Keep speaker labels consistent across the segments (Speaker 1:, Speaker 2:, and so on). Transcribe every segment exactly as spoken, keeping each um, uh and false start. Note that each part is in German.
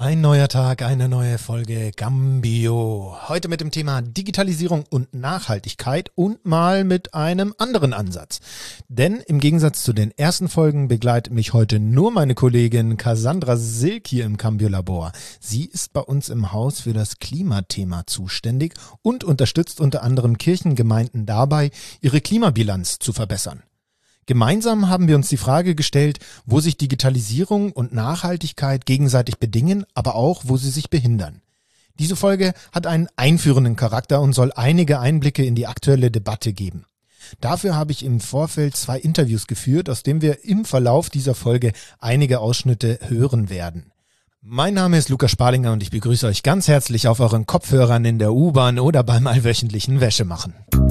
Speaker 1: Ein neuer Tag, eine neue Folge Cambio. Heute mit dem Thema Digitalisierung und Nachhaltigkeit und mal mit einem anderen Ansatz. Denn im Gegensatz zu den ersten Folgen begleitet mich heute nur meine Kollegin Cassandra Silk hier im Cambio-Labor. Sie ist bei uns im Haus für das Klimathema zuständig und unterstützt unter anderem Kirchengemeinden dabei, ihre Klimabilanz zu verbessern. Gemeinsam haben wir uns die Frage gestellt, wo sich Digitalisierung und Nachhaltigkeit gegenseitig bedingen, aber auch, wo sie sich behindern. Diese Folge hat einen einführenden Charakter und soll einige Einblicke in die aktuelle Debatte geben. Dafür habe ich im Vorfeld zwei Interviews geführt, aus denen wir im Verlauf dieser Folge einige Ausschnitte hören werden. Mein Name ist Lukas Sparlinger und ich begrüße euch ganz herzlich auf euren Kopfhörern in der U-Bahn oder beim allwöchentlichen Wäschemachen.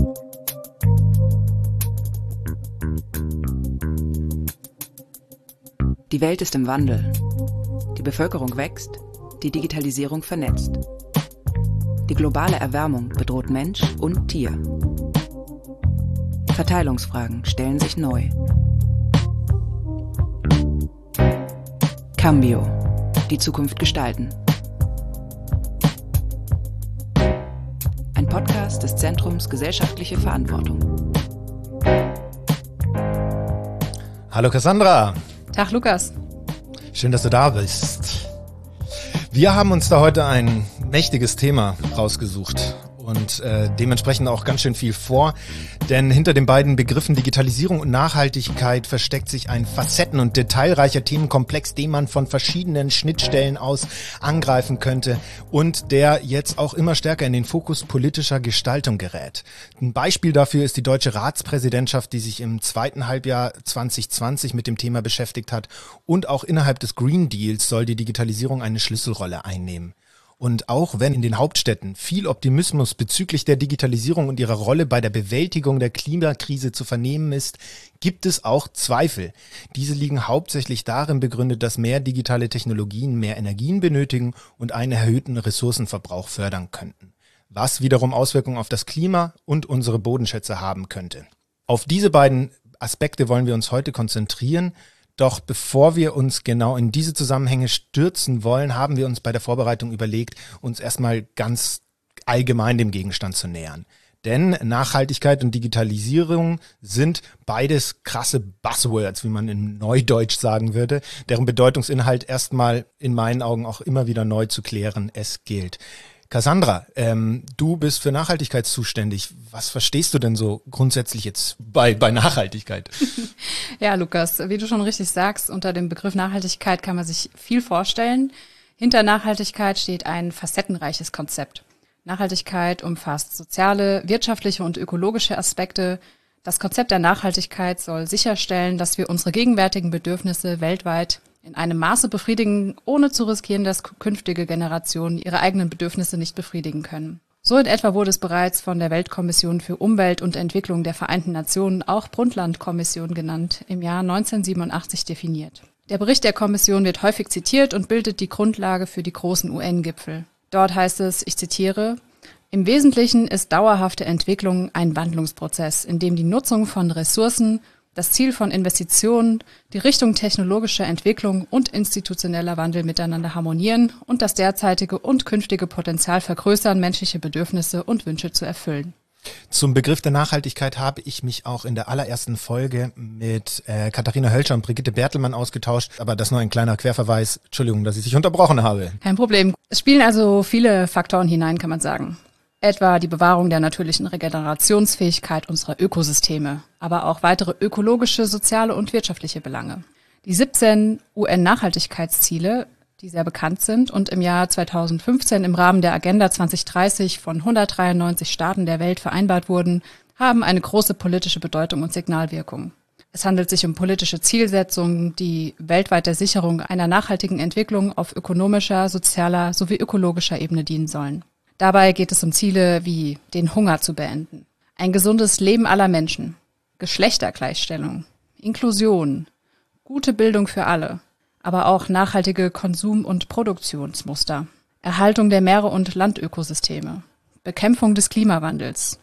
Speaker 2: Die Welt ist im Wandel. Die Bevölkerung wächst, die Digitalisierung vernetzt. Die globale Erwärmung bedroht Mensch und Tier. Verteilungsfragen stellen sich neu. Cambio. Die Zukunft gestalten. Ein Podcast des Zentrums Gesellschaftliche Verantwortung.
Speaker 1: Hallo Cassandra.
Speaker 3: Tag Lukas.
Speaker 1: Schön, dass du da bist. Wir haben uns da heute ein mächtiges Thema rausgesucht und äh, dementsprechend auch ganz schön viel vor, denn hinter den beiden Begriffen Digitalisierung und Nachhaltigkeit versteckt sich ein facetten- und detailreicher Themenkomplex, den man von verschiedenen Schnittstellen aus angreifen könnte und der jetzt auch immer stärker in den Fokus politischer Gestaltung gerät. Ein Beispiel dafür ist die deutsche Ratspräsidentschaft, die sich im zweiten Halbjahr zwanzig zwanzig mit dem Thema beschäftigt hat, und auch innerhalb des Green Deals soll die Digitalisierung eine Schlüsselrolle einnehmen. Und auch wenn in den Hauptstädten viel Optimismus bezüglich der Digitalisierung und ihrer Rolle bei der Bewältigung der Klimakrise zu vernehmen ist, gibt es auch Zweifel. Diese liegen hauptsächlich darin begründet, dass mehr digitale Technologien mehr Energien benötigen und einen erhöhten Ressourcenverbrauch fördern könnten, was wiederum Auswirkungen auf das Klima und unsere Bodenschätze haben könnte. Auf diese beiden Aspekte wollen wir uns heute konzentrieren. Doch bevor wir uns genau in diese Zusammenhänge stürzen wollen, haben wir uns bei der Vorbereitung überlegt, uns erstmal ganz allgemein dem Gegenstand zu nähern. Denn Nachhaltigkeit und Digitalisierung sind beides krasse Buzzwords, wie man in Neudeutsch sagen würde, deren Bedeutungsinhalt erstmal in meinen Augen auch immer wieder neu zu klären es gilt. Cassandra, ähm, du bist für Nachhaltigkeit zuständig. Was verstehst du denn so grundsätzlich jetzt bei, bei Nachhaltigkeit?
Speaker 3: Ja, Lukas, wie du schon richtig sagst, unter dem Begriff Nachhaltigkeit kann man sich viel vorstellen. Hinter Nachhaltigkeit steht ein facettenreiches Konzept. Nachhaltigkeit umfasst soziale, wirtschaftliche und ökologische Aspekte. Das Konzept der Nachhaltigkeit soll sicherstellen, dass wir unsere gegenwärtigen Bedürfnisse weltweit in einem Maße befriedigen, ohne zu riskieren, dass künftige Generationen ihre eigenen Bedürfnisse nicht befriedigen können. So in etwa wurde es bereits von der Weltkommission für Umwelt und Entwicklung der Vereinten Nationen, auch Brundtland-Kommission genannt, im Jahr neunzehnhundertsiebenundachtzig definiert. Der Bericht der Kommission wird häufig zitiert und bildet die Grundlage für die großen U N-Gipfel. Dort heißt es, ich zitiere, im Wesentlichen ist dauerhafte Entwicklung ein Wandlungsprozess, in dem die Nutzung von Ressourcen, das Ziel von Investitionen, die Richtung technologischer Entwicklung und institutioneller Wandel miteinander harmonieren und das derzeitige und künftige Potenzial vergrößern, menschliche Bedürfnisse und Wünsche zu erfüllen.
Speaker 1: Zum Begriff der Nachhaltigkeit habe ich mich auch in der allerersten Folge mit äh, Katharina Hölscher und Brigitte Bertelmann ausgetauscht, aber das nur ein kleiner Querverweis. Entschuldigung, dass ich dich unterbrochen habe.
Speaker 3: Kein Problem. Es spielen also viele Faktoren hinein, kann man sagen. Etwa die Bewahrung der natürlichen Regenerationsfähigkeit unserer Ökosysteme, aber auch weitere ökologische, soziale und wirtschaftliche Belange. Die siebzehn U N-Nachhaltigkeitsziele, die sehr bekannt sind und im Jahr zweitausendfünfzehn im Rahmen der Agenda zwanzig dreißig von hundertdreiundneunzig Staaten der Welt vereinbart wurden, haben eine große politische Bedeutung und Signalwirkung. Es handelt sich um politische Zielsetzungen, die weltweit der Sicherung einer nachhaltigen Entwicklung auf ökonomischer, sozialer sowie ökologischer Ebene dienen sollen. Dabei geht es um Ziele wie den Hunger zu beenden, ein gesundes Leben aller Menschen, Geschlechtergleichstellung, Inklusion, gute Bildung für alle, aber auch nachhaltige Konsum- und Produktionsmuster, Erhaltung der Meere- und Landökosysteme, Bekämpfung des Klimawandels,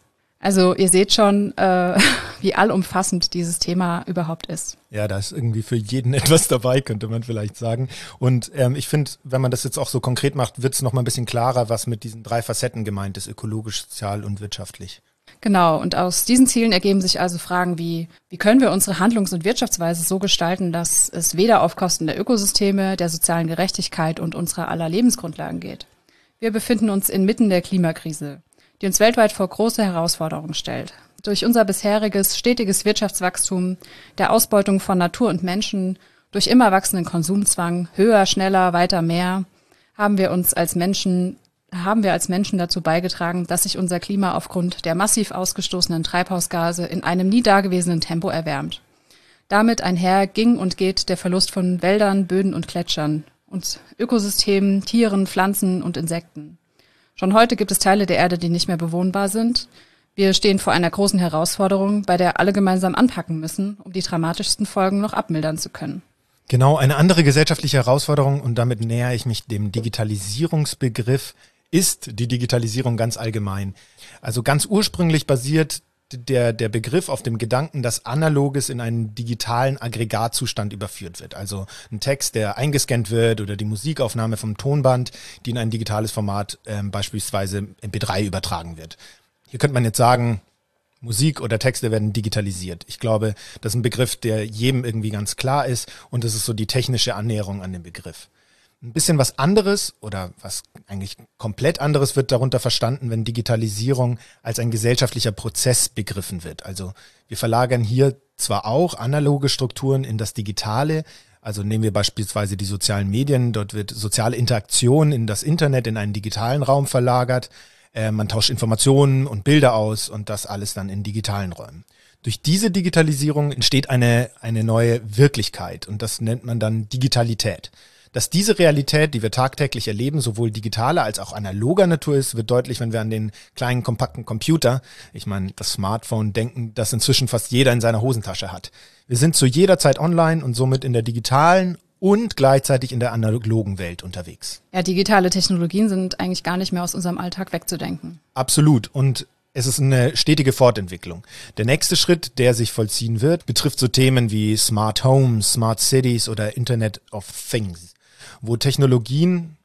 Speaker 3: Also ihr seht schon, äh, wie allumfassend dieses Thema überhaupt ist.
Speaker 1: Ja, da ist irgendwie für jeden etwas dabei, könnte man vielleicht sagen. Und ähm, ich finde, wenn man das jetzt auch so konkret macht, wird es noch mal ein bisschen klarer, was mit diesen drei Facetten gemeint ist, ökologisch, sozial und wirtschaftlich.
Speaker 3: Genau, und aus diesen Zielen ergeben sich also Fragen wie, wie können wir unsere Handlungs- und Wirtschaftsweise so gestalten, dass es weder auf Kosten der Ökosysteme, der sozialen Gerechtigkeit und unserer aller Lebensgrundlagen geht. Wir befinden uns inmitten der Klimakrise, die uns weltweit vor große Herausforderungen stellt. Durch unser bisheriges, stetiges Wirtschaftswachstum, der Ausbeutung von Natur und Menschen, durch immer wachsenden Konsumzwang, höher, schneller, weiter, mehr, haben wir uns als Menschen, haben wir als Menschen dazu beigetragen, dass sich unser Klima aufgrund der massiv ausgestoßenen Treibhausgase in einem nie dagewesenen Tempo erwärmt. Damit einher ging und geht der Verlust von Wäldern, Böden und Gletschern und Ökosystemen, Tieren, Pflanzen und Insekten. Schon heute gibt es Teile der Erde, die nicht mehr bewohnbar sind. Wir stehen vor einer großen Herausforderung, bei der alle gemeinsam anpacken müssen, um die dramatischsten Folgen noch abmildern zu können.
Speaker 1: Genau, eine andere gesellschaftliche Herausforderung, und damit nähere ich mich dem Digitalisierungsbegriff, ist die Digitalisierung ganz allgemein. Also ganz ursprünglich basiert der, der Begriff auf dem Gedanken, dass Analoges in einen digitalen Aggregatzustand überführt wird. Also ein Text, der eingescannt wird, oder die Musikaufnahme vom Tonband, die in ein digitales Format, ähm, beispielsweise M P drei, übertragen wird. Hier könnte man jetzt sagen, Musik oder Texte werden digitalisiert. Ich glaube, das ist ein Begriff, der jedem irgendwie ganz klar ist, und das ist so die technische Annäherung an den Begriff. Ein bisschen was anderes oder was eigentlich komplett anderes wird darunter verstanden, wenn Digitalisierung als ein gesellschaftlicher Prozess begriffen wird. Also wir verlagern hier zwar auch analoge Strukturen in das Digitale, also nehmen wir beispielsweise die sozialen Medien, dort wird soziale Interaktion in das Internet, in einen digitalen Raum verlagert, äh, man tauscht Informationen und Bilder aus und das alles dann in digitalen Räumen. Durch diese Digitalisierung entsteht eine, eine neue Wirklichkeit, und das nennt man dann Digitalität. Dass diese Realität, die wir tagtäglich erleben, sowohl digitaler als auch analoger Natur ist, wird deutlich, wenn wir an den kleinen, kompakten Computer, ich meine das Smartphone, denken, das inzwischen fast jeder in seiner Hosentasche hat. Wir sind zu jeder Zeit online und somit in der digitalen und gleichzeitig in der analogen Welt unterwegs.
Speaker 3: Ja, digitale Technologien sind eigentlich gar nicht mehr aus unserem Alltag wegzudenken.
Speaker 1: Absolut, und es ist eine stetige Fortentwicklung. Der nächste Schritt, der sich vollziehen wird, betrifft so Themen wie Smart Homes, Smart Cities oder Internet of Things, wo Technologien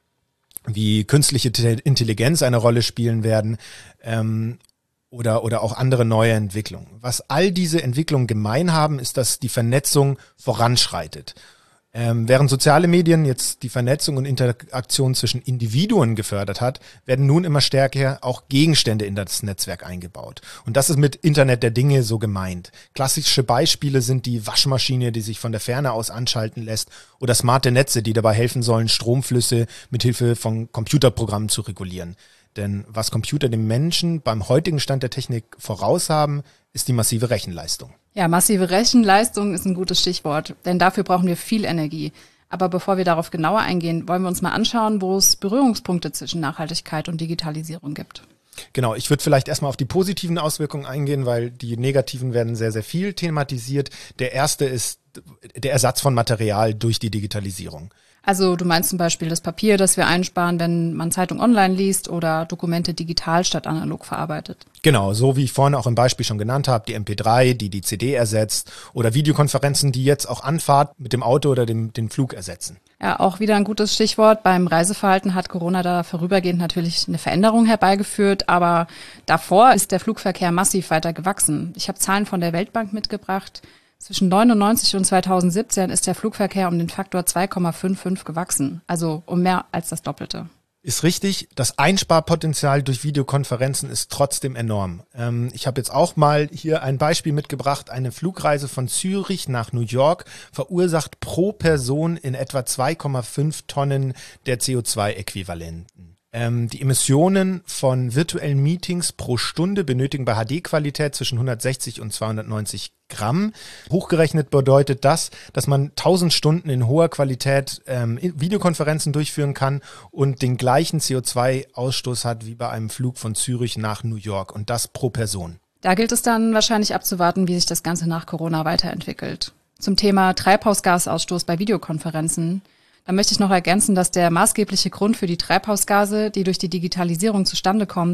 Speaker 1: wie künstliche Intelligenz eine Rolle spielen werden, ähm, oder, oder auch andere neue Entwicklungen. Was all diese Entwicklungen gemein haben, ist, dass die Vernetzung voranschreitet. Ähm, während soziale Medien jetzt die Vernetzung und Interaktion zwischen Individuen gefördert hat, werden nun immer stärker auch Gegenstände in das Netzwerk eingebaut. Und das ist mit Internet der Dinge so gemeint. Klassische Beispiele sind die Waschmaschine, die sich von der Ferne aus anschalten lässt, oder smarte Netze, die dabei helfen sollen, Stromflüsse mithilfe von Computerprogrammen zu regulieren. Denn was Computer dem Menschen beim heutigen Stand der Technik voraus haben, ist die massive Rechenleistung.
Speaker 3: Ja, massive Rechenleistung ist ein gutes Stichwort, denn dafür brauchen wir viel Energie. Aber bevor wir darauf genauer eingehen, wollen wir uns mal anschauen, wo es Berührungspunkte zwischen Nachhaltigkeit und Digitalisierung gibt.
Speaker 1: Genau, ich würde vielleicht erstmal auf die positiven Auswirkungen eingehen, weil die negativen werden sehr, sehr viel thematisiert. Der erste ist der Ersatz von Material durch die Digitalisierung.
Speaker 3: Also du meinst zum Beispiel das Papier, das wir einsparen, wenn man Zeitung online liest, oder Dokumente digital statt analog verarbeitet.
Speaker 1: Genau, so wie ich vorhin auch im Beispiel schon genannt habe, die M P drei, die die C D ersetzt, oder Videokonferenzen, die jetzt auch Anfahrt mit dem Auto oder dem, den Flug ersetzen.
Speaker 3: Ja, auch wieder ein gutes Stichwort. Beim Reiseverhalten hat Corona da vorübergehend natürlich eine Veränderung herbeigeführt, aber davor ist der Flugverkehr massiv weiter gewachsen. Ich habe Zahlen von der Weltbank mitgebracht. Zwischen neunundneunzig und zweitausendsiebzehn ist der Flugverkehr um den Faktor zwei Komma fünfundfünfzig gewachsen, also um mehr als das Doppelte.
Speaker 1: Ist richtig, das Einsparpotenzial durch Videokonferenzen ist trotzdem enorm. Ähm, ich habe jetzt auch mal hier ein Beispiel mitgebracht. Eine Flugreise von Zürich nach New York verursacht pro Person in etwa zwei Komma fünf Tonnen der C O zwei Äquivalenten. Ähm, die Emissionen von virtuellen Meetings pro Stunde benötigen bei H D-Qualität zwischen hundertsechzig und zweihundertneunzig Gramm. Hochgerechnet bedeutet das, dass man tausend Stunden in hoher Qualität ähm, Videokonferenzen durchführen kann und den gleichen C O zwei Ausstoß hat wie bei einem Flug von Zürich nach New York, und das pro Person.
Speaker 3: Da gilt es dann wahrscheinlich abzuwarten, wie sich das Ganze nach Corona weiterentwickelt. Zum Thema Treibhausgasausstoß bei Videokonferenzen. Da möchte ich noch ergänzen, dass der maßgebliche Grund für die Treibhausgase, die durch die Digitalisierung zustande kommen,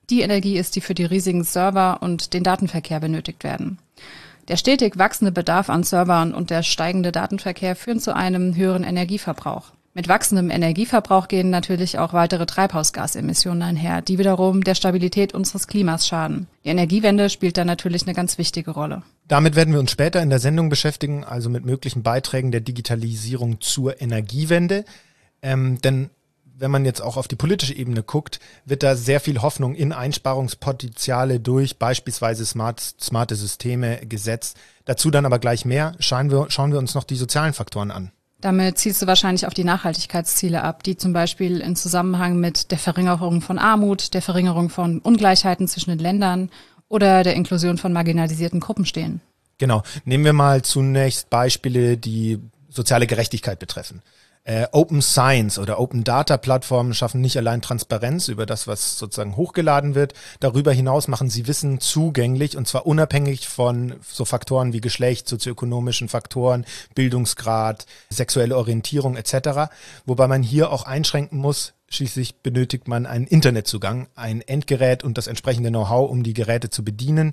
Speaker 3: die Energie ist, die für die riesigen Server und den Datenverkehr benötigt werden. Der stetig wachsende Bedarf an Servern und der steigende Datenverkehr führen zu einem höheren Energieverbrauch. Mit wachsendem Energieverbrauch gehen natürlich auch weitere Treibhausgasemissionen einher, die wiederum der Stabilität unseres Klimas schaden. Die Energiewende spielt da natürlich eine ganz wichtige Rolle.
Speaker 1: Damit werden wir uns später in der Sendung beschäftigen, also mit möglichen Beiträgen der Digitalisierung zur Energiewende. Ähm, denn wenn man jetzt auch auf die politische Ebene guckt, wird da sehr viel Hoffnung in Einsparungspotenziale durch beispielsweise smart, smarte Systeme gesetzt. Dazu dann aber gleich mehr. Schauen wir, schauen wir uns noch die sozialen Faktoren an.
Speaker 3: Damit zielst du wahrscheinlich auf die Nachhaltigkeitsziele ab, die zum Beispiel in Zusammenhang mit der Verringerung von Armut, der Verringerung von Ungleichheiten zwischen den Ländern oder der Inklusion von marginalisierten Gruppen stehen.
Speaker 1: Genau. Nehmen wir mal zunächst Beispiele, die soziale Gerechtigkeit betreffen. Äh, Open Science oder Open Data Plattformen schaffen nicht allein Transparenz über das, was sozusagen hochgeladen wird. Darüber hinaus machen sie Wissen zugänglich und zwar unabhängig von so Faktoren wie Geschlecht, sozioökonomischen Faktoren, Bildungsgrad, sexuelle Orientierung et cetera. Wobei man hier auch einschränken muss, schließlich benötigt man einen Internetzugang, ein Endgerät und das entsprechende Know-how, um die Geräte zu bedienen.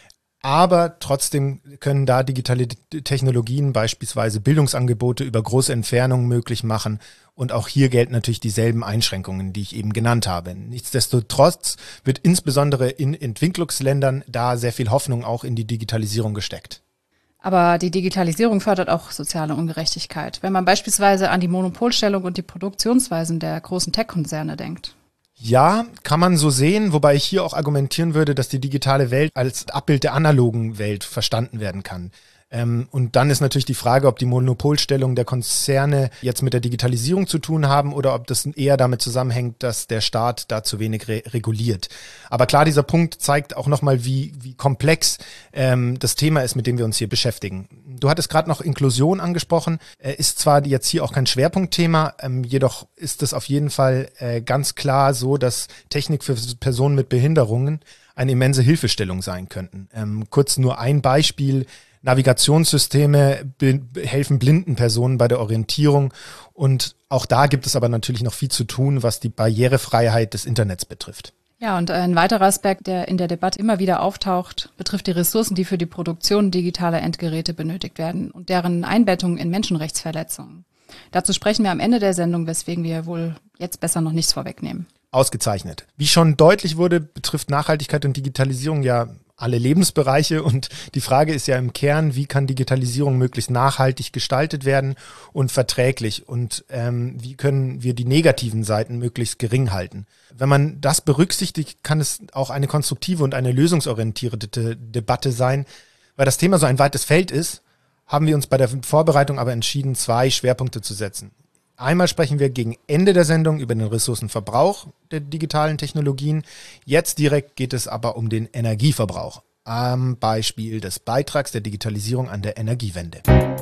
Speaker 1: Aber trotzdem können da digitale Technologien beispielsweise Bildungsangebote über große Entfernungen möglich machen. Und auch hier gelten natürlich dieselben Einschränkungen, die ich eben genannt habe. Nichtsdestotrotz wird insbesondere in Entwicklungsländern da sehr viel Hoffnung auch in die Digitalisierung gesteckt.
Speaker 3: Aber die Digitalisierung fördert auch soziale Ungerechtigkeit, wenn man beispielsweise an die Monopolstellung und die Produktionsweisen der großen Tech-Konzerne denkt.
Speaker 1: Ja, kann man so sehen, wobei ich hier auch argumentieren würde, dass die digitale Welt als Abbild der analogen Welt verstanden werden kann. Ähm, und dann ist natürlich die Frage, ob die Monopolstellung der Konzerne jetzt mit der Digitalisierung zu tun haben oder ob das eher damit zusammenhängt, dass der Staat da zu wenig re- reguliert. Aber klar, dieser Punkt zeigt auch nochmal, wie, wie komplex ähm, das Thema ist, mit dem wir uns hier beschäftigen. Du hattest gerade noch Inklusion angesprochen, äh, ist zwar jetzt hier auch kein Schwerpunktthema, ähm, jedoch ist es auf jeden Fall äh, ganz klar so, dass Technik für Personen mit Behinderungen eine immense Hilfestellung sein könnten. Ähm, kurz nur ein Beispiel: Navigationssysteme be- helfen blinden Personen bei der Orientierung und auch da gibt es aber natürlich noch viel zu tun, was die Barrierefreiheit des Internets betrifft.
Speaker 3: Ja, und ein weiterer Aspekt, der in der Debatte immer wieder auftaucht, betrifft die Ressourcen, die für die Produktion digitaler Endgeräte benötigt werden und deren Einbettung in Menschenrechtsverletzungen. Dazu sprechen wir am Ende der Sendung, weswegen wir wohl jetzt besser noch nichts vorwegnehmen.
Speaker 1: Ausgezeichnet. Wie schon deutlich wurde, betrifft Nachhaltigkeit und Digitalisierung ja alle Lebensbereiche und die Frage ist ja im Kern, wie kann Digitalisierung möglichst nachhaltig gestaltet werden und verträglich und ähm, wie können wir die negativen Seiten möglichst gering halten. Wenn man das berücksichtigt, kann es auch eine konstruktive und eine lösungsorientierte Debatte sein. Weil das Thema so ein weites Feld ist, haben wir uns bei der Vorbereitung aber entschieden, zwei Schwerpunkte zu setzen. Einmal sprechen wir gegen Ende der Sendung über den Ressourcenverbrauch der digitalen Technologien. Jetzt direkt geht es aber um den Energieverbrauch am Beispiel des Beitrags der Digitalisierung an der Energiewende.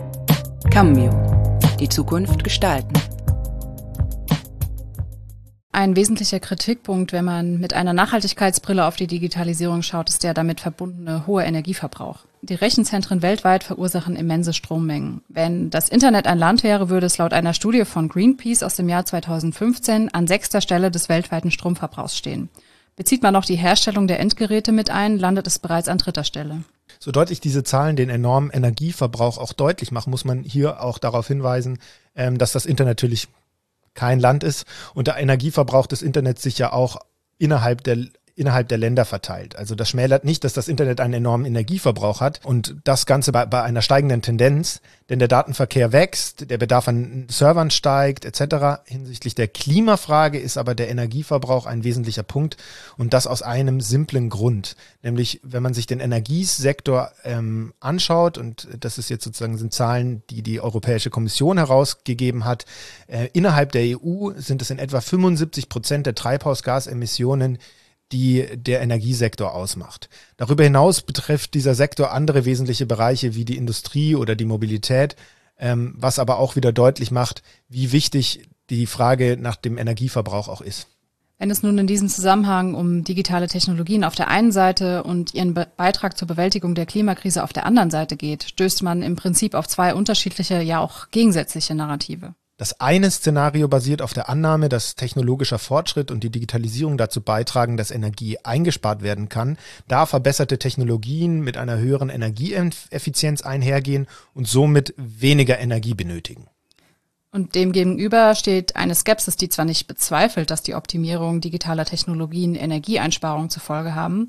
Speaker 2: Cambio. Die Zukunft gestalten.
Speaker 3: Ein wesentlicher Kritikpunkt, wenn man mit einer Nachhaltigkeitsbrille auf die Digitalisierung schaut, ist der damit verbundene hohe Energieverbrauch. Die Rechenzentren weltweit verursachen immense Strommengen. Wenn das Internet ein Land wäre, würde es laut einer Studie von Greenpeace aus dem Jahr zweitausendfünfzehn an sechster Stelle des weltweiten Stromverbrauchs stehen. Bezieht man noch die Herstellung der Endgeräte mit ein, landet es bereits an dritter Stelle.
Speaker 1: So deutlich diese Zahlen den enormen Energieverbrauch auch deutlich machen, muss man hier auch darauf hinweisen, dass das Internet natürlich kein Land ist und der Energieverbrauch des Internets sich ja auch innerhalb der innerhalb der Länder verteilt. Also das schmälert nicht, dass das Internet einen enormen Energieverbrauch hat und das Ganze bei, bei einer steigenden Tendenz, denn der Datenverkehr wächst, der Bedarf an Servern steigt et cetera. Hinsichtlich der Klimafrage ist aber der Energieverbrauch ein wesentlicher Punkt und das aus einem simplen Grund, nämlich wenn man sich den Energiesektor ähm, anschaut und das ist jetzt sozusagen sind Zahlen, die die Europäische Kommission herausgegeben hat, äh, innerhalb der E U sind es in etwa fünfundsiebzig Prozent der Treibhausgasemissionen, die der Energiesektor ausmacht. Darüber hinaus betrifft dieser Sektor andere wesentliche Bereiche wie die Industrie oder die Mobilität, ähm, was aber auch wieder deutlich macht, wie wichtig die Frage nach dem Energieverbrauch auch ist.
Speaker 3: Wenn es nun in diesem Zusammenhang um digitale Technologien auf der einen Seite und ihren Be- Beitrag zur Bewältigung der Klimakrise auf der anderen Seite geht, stößt man im Prinzip auf zwei unterschiedliche, ja auch gegensätzliche Narrative.
Speaker 1: Das eine Szenario basiert auf der Annahme, dass technologischer Fortschritt und die Digitalisierung dazu beitragen, dass Energie eingespart werden kann, da verbesserte Technologien mit einer höheren Energieeffizienz einhergehen und somit weniger Energie benötigen.
Speaker 3: Und demgegenüber steht eine Skepsis, die zwar nicht bezweifelt, dass die Optimierung digitaler Technologien Energieeinsparungen zur Folge haben,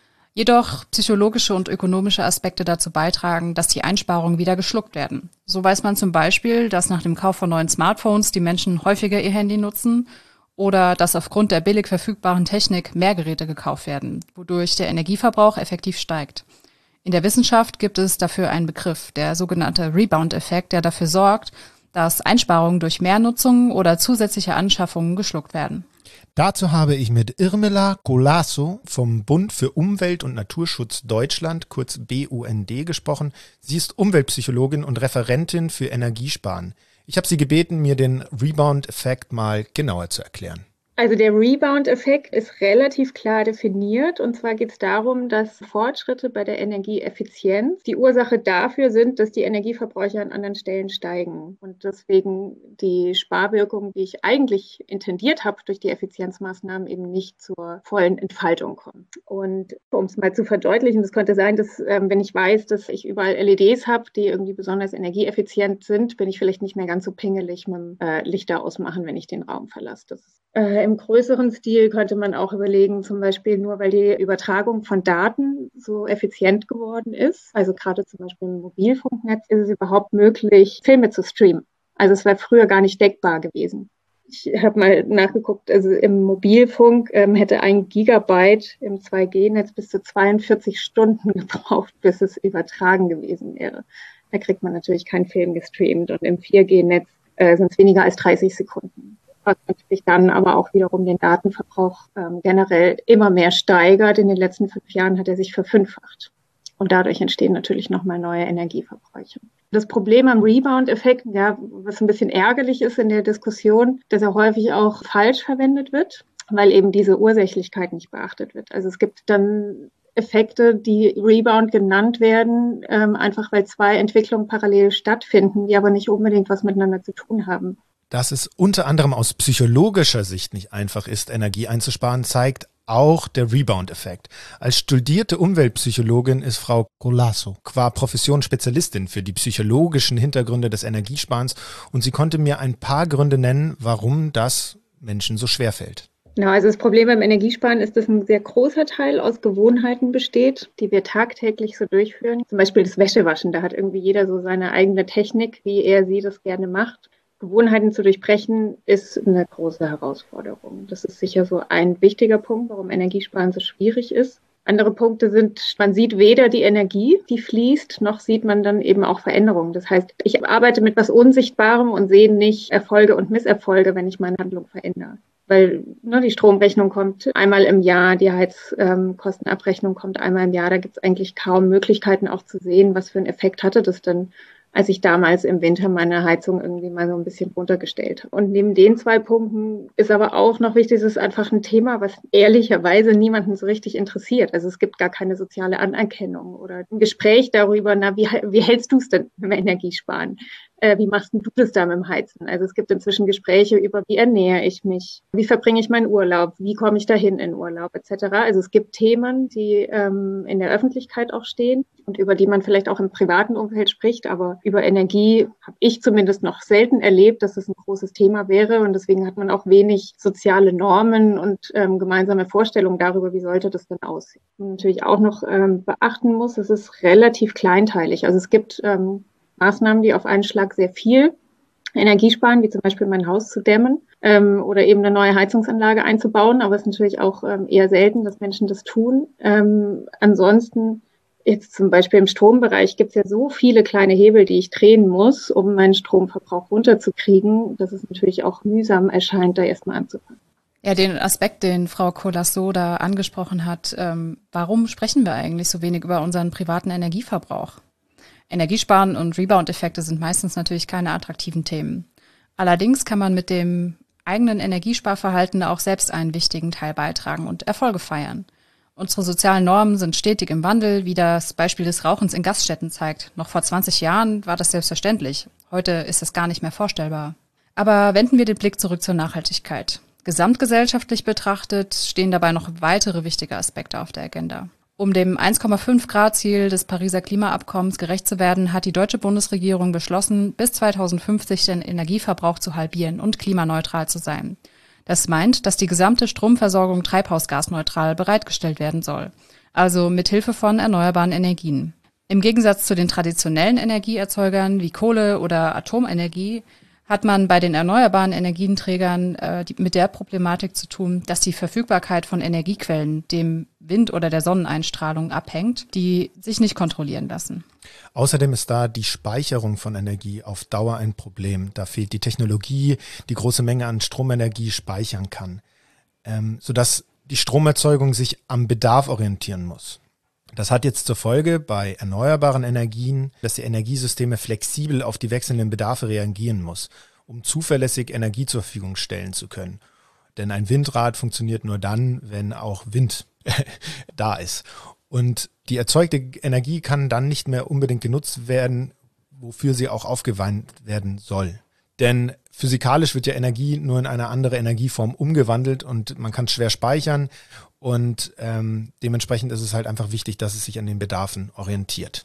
Speaker 3: jedoch psychologische und ökonomische Aspekte dazu beitragen, dass die Einsparungen wieder geschluckt werden. So weiß man zum Beispiel, dass nach dem Kauf von neuen Smartphones die Menschen häufiger ihr Handy nutzen oder dass aufgrund der billig verfügbaren Technik mehr Geräte gekauft werden, wodurch der Energieverbrauch effektiv steigt. In der Wissenschaft gibt es dafür einen Begriff, der sogenannte Rebound-Effekt, der dafür sorgt, dass Einsparungen durch Mehrnutzung oder zusätzliche Anschaffungen geschluckt werden.
Speaker 1: Dazu habe ich mit Irmela Colasso vom Bund für Umwelt- und Naturschutz Deutschland, kurz B U N D, gesprochen. Sie ist Umweltpsychologin und Referentin für Energiesparen. Ich habe sie gebeten, mir den Rebound-Effekt mal genauer zu erklären.
Speaker 4: Also der Rebound-Effekt ist relativ klar definiert, und zwar geht es darum, dass Fortschritte bei der Energieeffizienz die Ursache dafür sind, dass die Energieverbräuche an anderen Stellen steigen und deswegen die Sparwirkung, die ich eigentlich intendiert habe, durch die Effizienzmaßnahmen eben nicht zur vollen Entfaltung kommt. Und um es mal zu verdeutlichen, das könnte sein, dass ähm, wenn ich weiß, dass ich überall L E Ds habe, die irgendwie besonders energieeffizient sind, bin ich vielleicht nicht mehr ganz so pingelig mit dem äh, Lichter ausmachen, wenn ich den Raum verlasse. Das ist Äh, Im größeren Stil könnte man auch überlegen, zum Beispiel nur weil die Übertragung von Daten so effizient geworden ist, also gerade zum Beispiel im Mobilfunknetz, ist es überhaupt möglich, Filme zu streamen. Also es war früher gar nicht denkbar gewesen. Ich habe mal nachgeguckt, also im Mobilfunk ähm, hätte ein Gigabyte im zwei G Netz bis zu zweiundvierzig Stunden gebraucht, bis es übertragen gewesen wäre. Da kriegt man natürlich keinen Film gestreamt, und im vier G Netz äh, sind es weniger als dreißig Sekunden. Was natürlich dann aber auch wiederum den Datenverbrauch ähm, generell immer mehr steigert. In den letzten fünf Jahren hat er sich verfünffacht. Und dadurch entstehen natürlich nochmal neue Energieverbräuche. Das Problem am Rebound-Effekt, ja, was ein bisschen ärgerlich ist in der Diskussion, dass er häufig auch falsch verwendet wird, weil eben diese Ursächlichkeit nicht beachtet wird. Also es gibt dann Effekte, die Rebound genannt werden, ähm, einfach weil zwei Entwicklungen parallel stattfinden, die aber nicht unbedingt was miteinander zu tun haben.
Speaker 1: Dass es unter anderem aus psychologischer Sicht nicht einfach ist, Energie einzusparen, zeigt auch der Rebound-Effekt. Als studierte Umweltpsychologin ist Frau Colasso qua Profession Spezialistin für die psychologischen Hintergründe des Energiesparens, und sie konnte mir ein paar Gründe nennen, warum das Menschen so schwer fällt.
Speaker 4: Genau, also das Problem beim Energiesparen ist, dass ein sehr großer Teil aus Gewohnheiten besteht, die wir tagtäglich so durchführen. Zum Beispiel das Wäschewaschen, da hat irgendwie jeder so seine eigene Technik, wie er sie das gerne macht. Gewohnheiten zu durchbrechen ist eine große Herausforderung. Das ist sicher so ein wichtiger Punkt, warum Energiesparen so schwierig ist. Andere Punkte sind, man sieht weder die Energie, die fließt, noch sieht man dann eben auch Veränderungen. Das heißt, ich arbeite mit was Unsichtbarem und sehe nicht Erfolge und Misserfolge, wenn ich meine Handlung verändere. Weil ne, die Stromrechnung kommt einmal im Jahr, die Heizkostenabrechnung kommt einmal im Jahr. Da gibt es eigentlich kaum Möglichkeiten auch zu sehen, was für einen Effekt hatte das denn, als ich damals im Winter meine Heizung irgendwie mal so ein bisschen runtergestellt habe. Und neben den zwei Punkten ist aber auch noch wichtig, es ist einfach ein Thema, was ehrlicherweise niemanden so richtig interessiert. Also es gibt gar keine soziale Anerkennung oder ein Gespräch darüber, na, wie, wie hältst du es denn mit dem Energiesparen? Äh, wie machst du das da mit dem Heizen? Also es gibt inzwischen Gespräche über, wie ernähre ich mich? Wie verbringe ich meinen Urlaub? Wie komme ich dahin in Urlaub et cetera. Also es gibt Themen, die ähm, in der Öffentlichkeit auch stehen und über die man vielleicht auch im privaten Umfeld spricht, aber über Energie habe ich zumindest noch selten erlebt, dass es ein großes Thema wäre, und deswegen hat man auch wenig soziale Normen und ähm, gemeinsame Vorstellungen darüber, wie sollte das denn aussehen. Und natürlich auch noch ähm, beachten muss, es ist relativ kleinteilig. Also es gibt ähm, Maßnahmen, die auf einen Schlag sehr viel Energie sparen, wie zum Beispiel mein Haus zu dämmen ähm, oder eben eine neue Heizungsanlage einzubauen, aber es ist natürlich auch ähm, eher selten, dass Menschen das tun. Ähm, ansonsten jetzt zum Beispiel im Strombereich gibt es ja so viele kleine Hebel, die ich drehen muss, um meinen Stromverbrauch runterzukriegen, dass es natürlich auch mühsam erscheint, da erstmal anzufangen.
Speaker 3: Ja, den Aspekt, den Frau Colasso da angesprochen hat, ähm, warum sprechen wir eigentlich so wenig über unseren privaten Energieverbrauch? Energiesparen und Rebound-Effekte sind meistens natürlich keine attraktiven Themen. Allerdings kann man mit dem eigenen Energiesparverhalten auch selbst einen wichtigen Teil beitragen und Erfolge feiern. Unsere sozialen Normen sind stetig im Wandel, wie das Beispiel des Rauchens in Gaststätten zeigt. Noch vor zwanzig Jahren war das selbstverständlich. Heute ist es gar nicht mehr vorstellbar. Aber wenden wir den Blick zurück zur Nachhaltigkeit. Gesamtgesellschaftlich betrachtet stehen dabei noch weitere wichtige Aspekte auf der Agenda. Um dem eins Komma fünf Grad Ziel des Pariser Klimaabkommens gerecht zu werden, hat die deutsche Bundesregierung beschlossen, bis zweitausendfünfzig den Energieverbrauch zu halbieren und klimaneutral zu sein. Das meint, dass die gesamte Stromversorgung treibhausgasneutral bereitgestellt werden soll, also mit Hilfe von erneuerbaren Energien. Im Gegensatz zu den traditionellen Energieerzeugern wie Kohle oder Atomenergie hat man bei den erneuerbaren Energieträgern äh, die, mit der Problematik zu tun, dass die Verfügbarkeit von Energiequellen dem Wind oder der Sonneneinstrahlung abhängt, die sich nicht kontrollieren lassen.
Speaker 1: Außerdem ist da die Speicherung von Energie auf Dauer ein Problem. Da fehlt die Technologie, die große Menge an Stromenergie speichern kann, ähm, sodass die Stromerzeugung sich am Bedarf orientieren muss. Das hat jetzt zur Folge bei erneuerbaren Energien, dass die Energiesysteme flexibel auf die wechselnden Bedarfe reagieren muss, um zuverlässig Energie zur Verfügung stellen zu können. Denn ein Windrad funktioniert nur dann, wenn auch Wind da ist. Und die erzeugte Energie kann dann nicht mehr unbedingt genutzt werden, wofür sie auch aufgewandt werden soll. Denn physikalisch wird ja Energie nur in eine andere Energieform umgewandelt und man kann es schwer speichern. Und ähm, dementsprechend ist es halt einfach wichtig, dass es sich an den Bedarfen orientiert.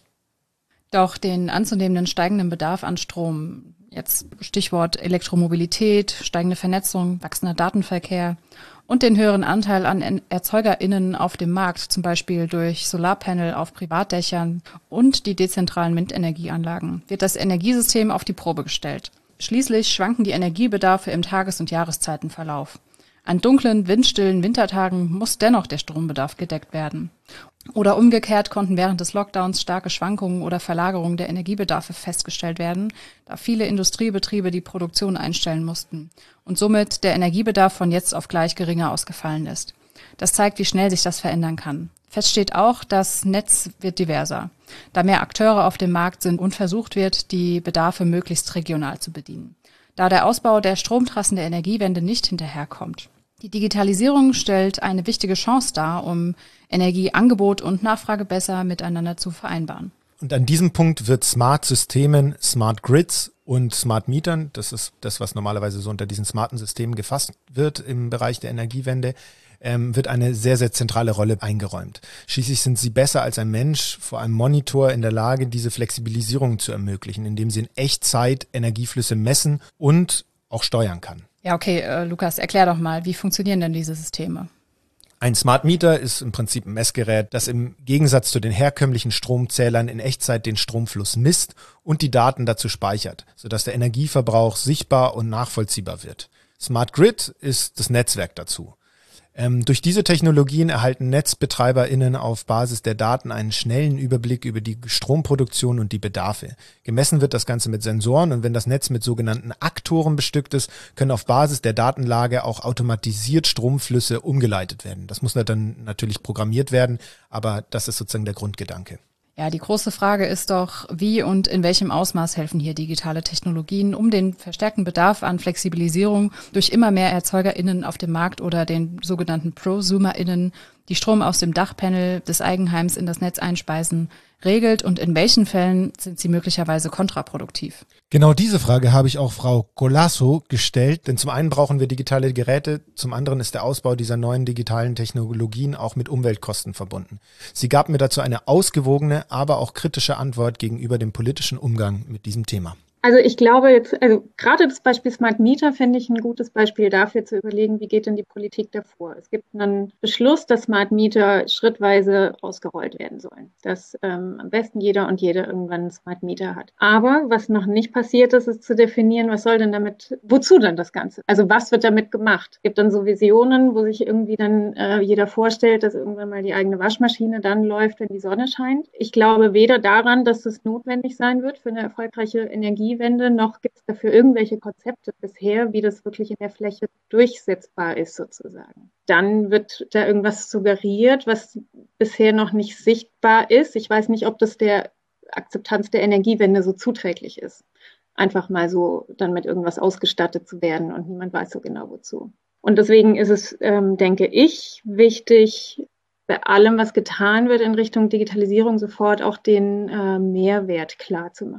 Speaker 3: Doch den anzunehmenden steigenden Bedarf an Strom, jetzt Stichwort Elektromobilität, steigende Vernetzung, wachsender Datenverkehr und den höheren Anteil an ErzeugerInnen auf dem Markt, zum Beispiel durch Solarpanel auf Privatdächern und die dezentralen Windenergieanlagen, wird das Energiesystem auf die Probe gestellt. Schließlich schwanken die Energiebedarfe im Tages- und Jahreszeitenverlauf. An dunklen, windstillen Wintertagen muss dennoch der Strombedarf gedeckt werden. Oder umgekehrt konnten während des Lockdowns starke Schwankungen oder Verlagerungen der Energiebedarfe festgestellt werden, da viele Industriebetriebe die Produktion einstellen mussten und somit der Energiebedarf von jetzt auf gleich geringer ausgefallen ist. Das zeigt, wie schnell sich das verändern kann. Fest steht auch, das Netz wird diverser, da mehr Akteure auf dem Markt sind und versucht wird, die Bedarfe möglichst regional zu bedienen. Da der Ausbau der Stromtrassen der Energiewende nicht hinterherkommt. Die Digitalisierung stellt eine wichtige Chance dar, um Energieangebot und Nachfrage besser miteinander zu vereinbaren.
Speaker 1: Und an diesem Punkt wird Smart-Systemen, Smart Grids und Smart Metern, das ist das, was normalerweise so unter diesen smarten Systemen gefasst wird im Bereich der Energiewende, ähm, wird eine sehr, sehr zentrale Rolle eingeräumt. Schließlich sind sie besser als ein Mensch vor einem Monitor in der Lage, diese Flexibilisierung zu ermöglichen, indem sie in Echtzeit Energieflüsse messen und auch steuern kann.
Speaker 3: Ja, okay, äh, Lukas, erklär doch mal, wie funktionieren denn diese Systeme?
Speaker 1: Ein Smart Meter ist im Prinzip ein Messgerät, das im Gegensatz zu den herkömmlichen Stromzählern in Echtzeit den Stromfluss misst und die Daten dazu speichert, sodass der Energieverbrauch sichtbar und nachvollziehbar wird. Smart Grid ist das Netzwerk dazu. Ähm, durch diese Technologien erhalten NetzbetreiberInnen auf Basis der Daten einen schnellen Überblick über die Stromproduktion und die Bedarfe. Gemessen wird das Ganze mit Sensoren und wenn das Netz mit sogenannten Aktoren bestückt ist, können auf Basis der Datenlage auch automatisiert Stromflüsse umgeleitet werden. Das muss dann natürlich programmiert werden, aber das ist sozusagen der Grundgedanke.
Speaker 3: Ja, die große Frage ist doch, wie und in welchem Ausmaß helfen hier digitale Technologien, um den verstärkten Bedarf an Flexibilisierung durch immer mehr ErzeugerInnen auf dem Markt oder den sogenannten ProsumerInnen, die Strom aus dem Dachpanel des Eigenheims in das Netz einspeisen, regelt und in welchen Fällen sind sie möglicherweise kontraproduktiv?
Speaker 1: Genau diese Frage habe ich auch Frau Colasso gestellt, denn zum einen brauchen wir digitale Geräte, zum anderen ist der Ausbau dieser neuen digitalen Technologien auch mit Umweltkosten verbunden. Sie gab mir dazu eine ausgewogene, aber auch kritische Antwort gegenüber dem politischen Umgang mit diesem Thema.
Speaker 4: Also ich glaube jetzt, also gerade das Beispiel Smart Meter finde ich ein gutes Beispiel dafür zu überlegen, wie geht denn die Politik davor. Es gibt einen Beschluss, dass Smart Meter schrittweise ausgerollt werden sollen, dass ähm, am besten jeder und jede irgendwann einen Smart Meter hat. Aber was noch nicht passiert ist, ist zu definieren, was soll denn damit, wozu dann das Ganze? Also was wird damit gemacht? Es gibt dann so Visionen, wo sich irgendwie dann äh, jeder vorstellt, dass irgendwann mal die eigene Waschmaschine dann läuft, wenn die Sonne scheint. Ich glaube weder daran, dass es notwendig sein wird für eine erfolgreiche Energie Wende, noch gibt es dafür irgendwelche Konzepte bisher, wie das wirklich in der Fläche durchsetzbar ist sozusagen. Dann wird da irgendwas suggeriert, was bisher noch nicht sichtbar ist. Ich weiß nicht, ob das der Akzeptanz der Energiewende so zuträglich ist. Einfach mal so dann mit irgendwas ausgestattet zu werden und niemand weiß so genau wozu. Und deswegen ist es, ähm, denke ich, wichtig, bei allem, was getan wird in Richtung Digitalisierung, sofort auch den äh, Mehrwert klar zu machen.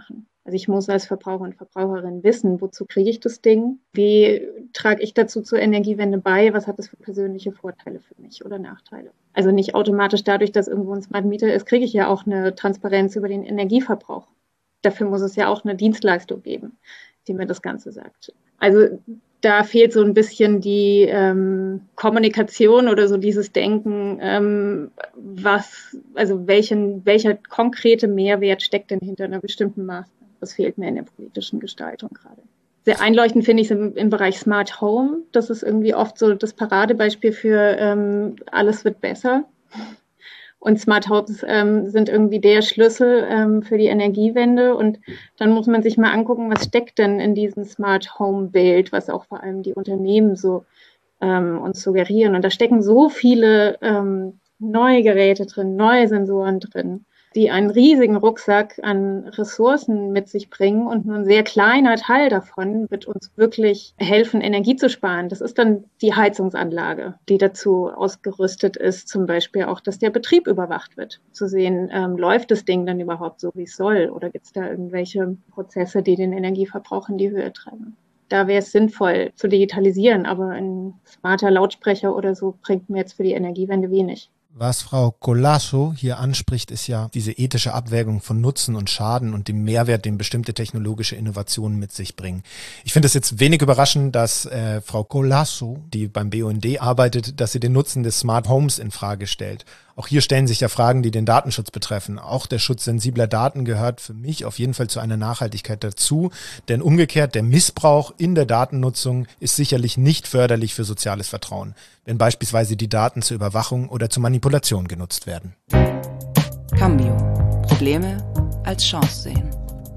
Speaker 4: Also ich muss als Verbraucher und Verbraucherin wissen, wozu kriege ich das Ding? Wie trage ich dazu zur Energiewende bei? Was hat das für persönliche Vorteile für mich oder Nachteile? Also nicht automatisch dadurch, dass irgendwo ein Smart Meter ist, kriege ich ja auch eine Transparenz über den Energieverbrauch. Dafür muss es ja auch eine Dienstleistung geben, die mir das Ganze sagt. Also da fehlt so ein bisschen die ähm, Kommunikation oder so dieses Denken, ähm, was, also welchen, welcher konkrete Mehrwert steckt denn hinter einer bestimmten Maßnahme? Das fehlt mir in der politischen Gestaltung gerade. Sehr einleuchtend finde ich es im, im Bereich Smart Home. Das ist irgendwie oft so das Paradebeispiel für ähm, alles wird besser. Und Smart Homes ähm, sind irgendwie der Schlüssel ähm, für die Energiewende. Und dann muss man sich mal angucken, was steckt denn in diesem Smart Home Bild, was auch vor allem die Unternehmen so ähm, uns suggerieren. Und da stecken so viele ähm, neue Geräte drin, neue Sensoren drin, die einen riesigen Rucksack an Ressourcen mit sich bringen und nur ein sehr kleiner Teil davon wird uns wirklich helfen, Energie zu sparen. Das ist dann die Heizungsanlage, die dazu ausgerüstet ist, zum Beispiel auch, dass der Betrieb überwacht wird. Zu sehen, ähm, läuft das Ding dann überhaupt so, wie es soll? Oder gibt es da irgendwelche Prozesse, die den Energieverbrauch in die Höhe treiben? Da wäre es sinnvoll zu digitalisieren, aber ein smarter Lautsprecher oder so bringt mir jetzt für die Energiewende wenig.
Speaker 1: Was Frau Colasso hier anspricht, ist ja diese ethische Abwägung von Nutzen und Schaden und dem Mehrwert, den bestimmte technologische Innovationen mit sich bringen. Ich finde es jetzt wenig überraschend, dass äh, Frau Colasso, die beim B U N D arbeitet, dass sie den Nutzen des Smart Homes in Frage stellt. Auch hier stellen sich ja Fragen, die den Datenschutz betreffen. Auch der Schutz sensibler Daten gehört für mich auf jeden Fall zu einer Nachhaltigkeit dazu. Denn umgekehrt, der Missbrauch in der Datennutzung ist sicherlich nicht förderlich für soziales Vertrauen, wenn beispielsweise die Daten zur Überwachung oder zur Manipulation genutzt werden.
Speaker 2: Cambio. Probleme als Chance sehen.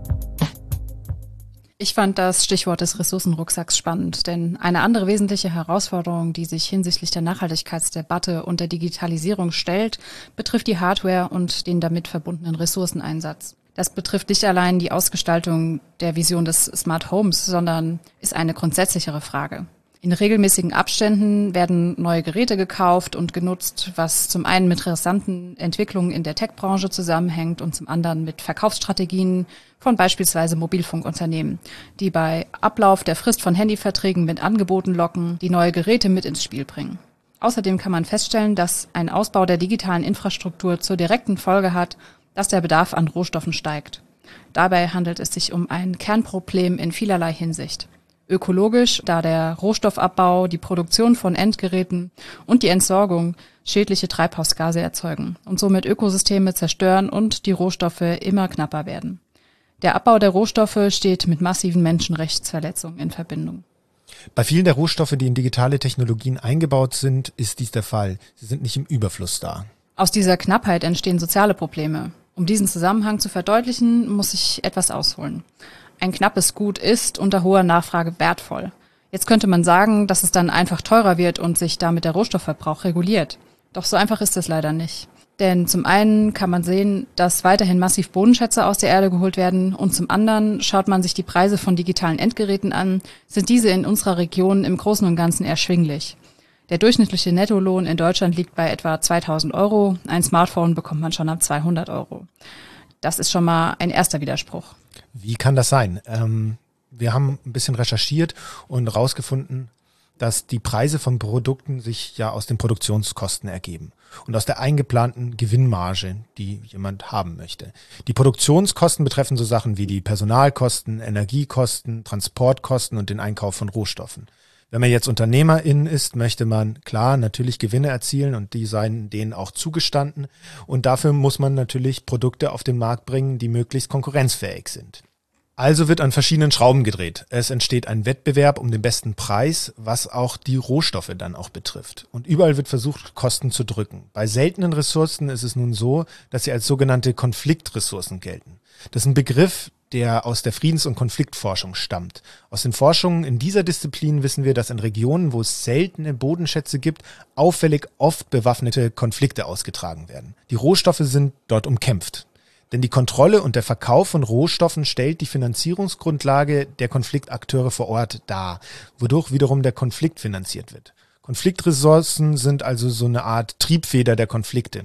Speaker 3: Ich fand das Stichwort des Ressourcenrucksacks spannend, denn eine andere wesentliche Herausforderung, die sich hinsichtlich der Nachhaltigkeitsdebatte und der Digitalisierung stellt, betrifft die Hardware und den damit verbundenen Ressourceneinsatz. Das betrifft nicht allein die Ausgestaltung der Vision des Smart Homes, sondern ist eine grundsätzlichere Frage. In regelmäßigen Abständen werden neue Geräte gekauft und genutzt, was zum einen mit rasanten Entwicklungen in der Tech-Branche zusammenhängt und zum anderen mit Verkaufsstrategien von beispielsweise Mobilfunkunternehmen, die bei Ablauf der Frist von Handyverträgen mit Angeboten locken, die neue Geräte mit ins Spiel bringen. Außerdem kann man feststellen, dass ein Ausbau der digitalen Infrastruktur zur direkten Folge hat, dass der Bedarf an Rohstoffen steigt. Dabei handelt es sich um ein Kernproblem in vielerlei Hinsicht. Ökologisch, da der Rohstoffabbau, die Produktion von Endgeräten und die Entsorgung schädliche Treibhausgase erzeugen und somit Ökosysteme zerstören und die Rohstoffe immer knapper werden. Der Abbau der Rohstoffe steht mit massiven Menschenrechtsverletzungen in Verbindung.
Speaker 1: Bei vielen der Rohstoffe, die in digitale Technologien eingebaut sind, ist dies der Fall. Sie sind nicht im Überfluss da.
Speaker 3: Aus dieser Knappheit entstehen soziale Probleme. Um diesen Zusammenhang zu verdeutlichen, muss ich etwas ausholen. Ein knappes Gut ist unter hoher Nachfrage wertvoll. Jetzt könnte man sagen, dass es dann einfach teurer wird und sich damit der Rohstoffverbrauch reguliert. Doch so einfach ist es leider nicht. Denn zum einen kann man sehen, dass weiterhin massiv Bodenschätze aus der Erde geholt werden und zum anderen schaut man sich die Preise von digitalen Endgeräten an, sind diese in unserer Region im Großen und Ganzen erschwinglich. Der durchschnittliche Nettolohn in Deutschland liegt bei etwa zweitausend Euro, ein Smartphone bekommt man schon ab zweihundert Euro. Das ist schon mal ein erster Widerspruch.
Speaker 1: Wie kann das sein? Ähm, wir haben ein bisschen recherchiert und rausgefunden, dass die Preise von Produkten sich ja aus den Produktionskosten ergeben und aus der eingeplanten Gewinnmarge, die jemand haben möchte. Die Produktionskosten betreffen so Sachen wie die Personalkosten, Energiekosten, Transportkosten und den Einkauf von Rohstoffen. Wenn man jetzt Unternehmerin ist, möchte man klar natürlich Gewinne erzielen und die seien denen auch zugestanden. Und dafür muss man natürlich Produkte auf den Markt bringen, die möglichst konkurrenzfähig sind. Also wird an verschiedenen Schrauben gedreht. Es entsteht ein Wettbewerb um den besten Preis, was auch die Rohstoffe dann auch betrifft. Und überall wird versucht, Kosten zu drücken. Bei seltenen Ressourcen ist es nun so, dass sie als sogenannte Konfliktressourcen gelten. Das ist ein Begriff, der aus der Friedens- und Konfliktforschung stammt. Aus den Forschungen in dieser Disziplin wissen wir, dass in Regionen, wo es seltene Bodenschätze gibt, auffällig oft bewaffnete Konflikte ausgetragen werden. Die Rohstoffe sind dort umkämpft. Denn die Kontrolle und der Verkauf von Rohstoffen stellt die Finanzierungsgrundlage der Konfliktakteure vor Ort dar, wodurch wiederum der Konflikt finanziert wird. Konfliktressourcen sind also so eine Art Triebfeder der Konflikte.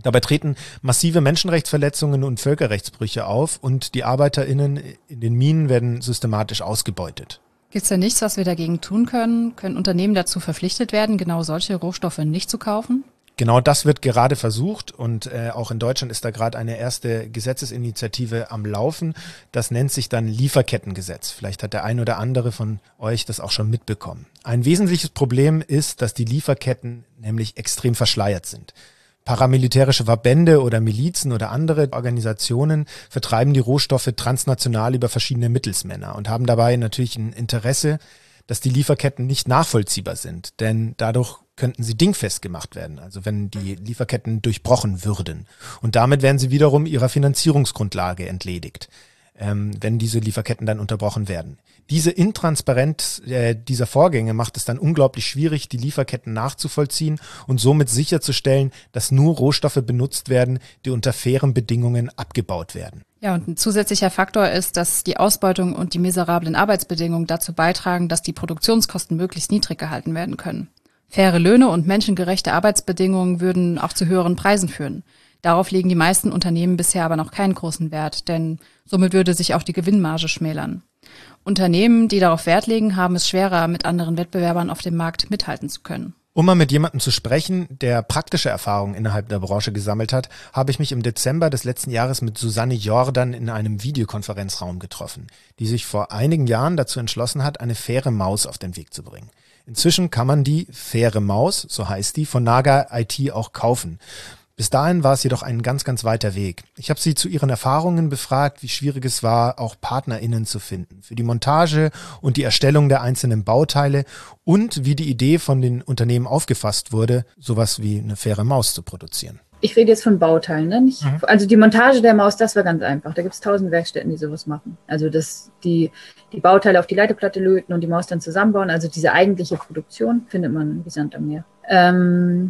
Speaker 1: Dabei treten massive Menschenrechtsverletzungen und Völkerrechtsbrüche auf und die ArbeiterInnen in den Minen werden systematisch ausgebeutet.
Speaker 3: Gibt es denn nichts, was wir dagegen tun können? Können Unternehmen dazu verpflichtet werden, genau solche Rohstoffe nicht zu kaufen?
Speaker 1: Genau das wird gerade versucht und äh, auch in Deutschland ist da gerade eine erste Gesetzesinitiative am Laufen. Das nennt sich dann Lieferkettengesetz. Vielleicht hat der ein oder andere von euch das auch schon mitbekommen. Ein wesentliches Problem ist, dass die Lieferketten nämlich extrem verschleiert sind. Paramilitärische Verbände oder Milizen oder andere Organisationen vertreiben die Rohstoffe transnational über verschiedene Mittelsmänner und haben dabei natürlich ein Interesse, dass die Lieferketten nicht nachvollziehbar sind, denn dadurch könnten sie dingfest gemacht werden, also wenn die Lieferketten durchbrochen würden. Und damit wären sie wiederum ihrer Finanzierungsgrundlage entledigt, ähm, wenn diese Lieferketten dann unterbrochen werden. Diese Intransparenz äh, dieser Vorgänge macht es dann unglaublich schwierig, die Lieferketten nachzuvollziehen und somit sicherzustellen, dass nur Rohstoffe benutzt werden, die unter fairen Bedingungen abgebaut werden.
Speaker 3: Ja, und ein zusätzlicher Faktor ist, dass die Ausbeutung und die miserablen Arbeitsbedingungen dazu beitragen, dass die Produktionskosten möglichst niedrig gehalten werden können. Faire Löhne und menschengerechte Arbeitsbedingungen würden auch zu höheren Preisen führen. Darauf legen die meisten Unternehmen bisher aber noch keinen großen Wert, denn somit würde sich auch die Gewinnmarge schmälern. Unternehmen, die darauf Wert legen, haben es schwerer, mit anderen Wettbewerbern auf dem Markt mithalten zu können.
Speaker 1: Um mal mit jemandem zu sprechen, der praktische Erfahrungen innerhalb der Branche gesammelt hat, habe ich mich im Dezember des letzten Jahres mit Susanne Jordan in einem Videokonferenzraum getroffen, die sich vor einigen Jahren dazu entschlossen hat, eine faire Maus auf den Weg zu bringen. Inzwischen kann man die faire Maus, so heißt die, von Naga I T auch kaufen. Bis dahin war es jedoch ein ganz, ganz weiter Weg. Ich habe sie zu ihren Erfahrungen befragt, wie schwierig es war, auch PartnerInnen zu finden für die Montage und die Erstellung der einzelnen Bauteile und wie die Idee von den Unternehmen aufgefasst wurde, sowas wie eine faire Maus zu produzieren.
Speaker 5: Ich rede jetzt von Bauteilen, ne? Nicht, mhm. Also die Montage der Maus, das war ganz einfach. Da gibt es tausend Werkstätten, die sowas machen. Also dass die, die Bauteile auf die Leiterplatte löten und die Maus dann zusammenbauen. Also diese eigentliche Produktion findet man wie Sand am Meer. Ähm,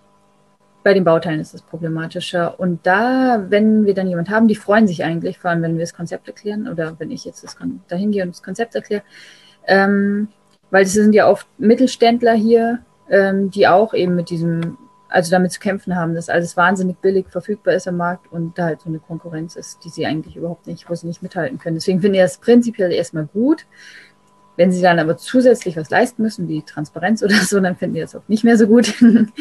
Speaker 5: Bei den Bauteilen ist das problematischer. Und da, wenn wir dann jemanden haben, die freuen sich eigentlich, vor allem wenn wir das Konzept erklären oder wenn ich jetzt das Kon- dahin gehe und das Konzept erkläre, ähm, weil es sind ja oft Mittelständler hier, ähm, die auch eben mit diesem, also damit zu kämpfen haben, dass alles wahnsinnig billig verfügbar ist am Markt und da halt so eine Konkurrenz ist, die sie eigentlich überhaupt nicht, wo sie nicht mithalten können. Deswegen finde ich das prinzipiell erstmal gut. Wenn sie dann aber zusätzlich was leisten müssen, wie Transparenz oder so, dann finden die das auch nicht mehr so gut.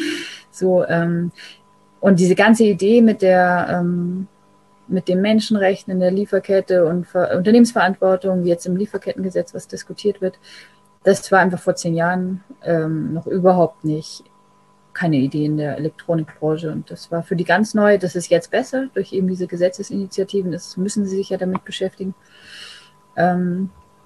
Speaker 5: so, ähm, und diese ganze Idee mit der, ähm, mit den Menschenrechten in der Lieferkette und Ver- Unternehmensverantwortung, wie jetzt im Lieferkettengesetz was diskutiert wird, das war einfach vor zehn Jahren ähm, noch überhaupt nicht keine Idee in der Elektronikbranche. Und das war für die ganz neu. Das ist jetzt besser durch eben diese Gesetzesinitiativen. Das müssen sie sich ja damit beschäftigen. Ähm,